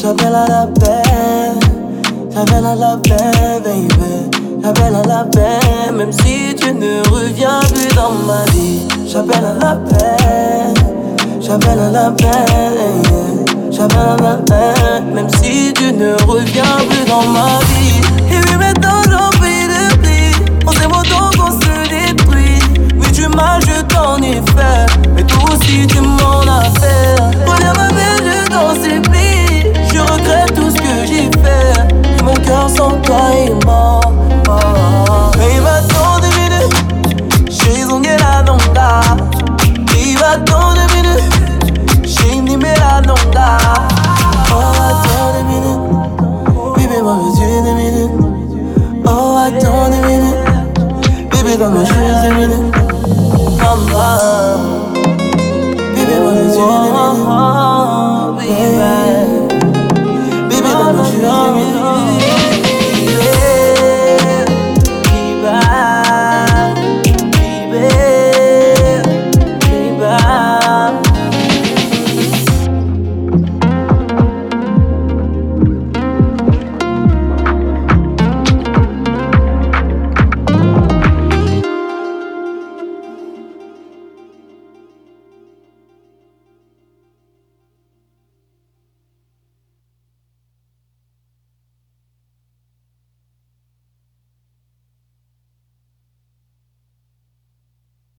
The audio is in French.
J'appelle à la paix, j'appelle à la paix, baby. J'appelle à la paix, même si tu ne reviens plus dans ma vie. J'appelle à la paix, j'appelle à la paix, j'appelle à la paix, même si tu ne reviens plus dans ma vie. Et puis maintenant j'en prie de prix, on s'aime autant qu'on se détruit. Oui du mal je t'en ai fait, mais toi aussi tu m'en as fait. Reviens ma belle, je t'en supplie, je regrette tout ce que j'ai fait. Et mon cœur sans toi est mort. Il va tant de minutes, j'ai zongué la nonga. Il va tant de minutes, j'ai nimé la nonga. Oh, attends 2 minutes, bébé, moi veux-tu 2 minutes? Oh, attends 2 minutes, bébé, donne-moi juste 2 minutes. Maman, bébé, moi veux-tu 2 minutes?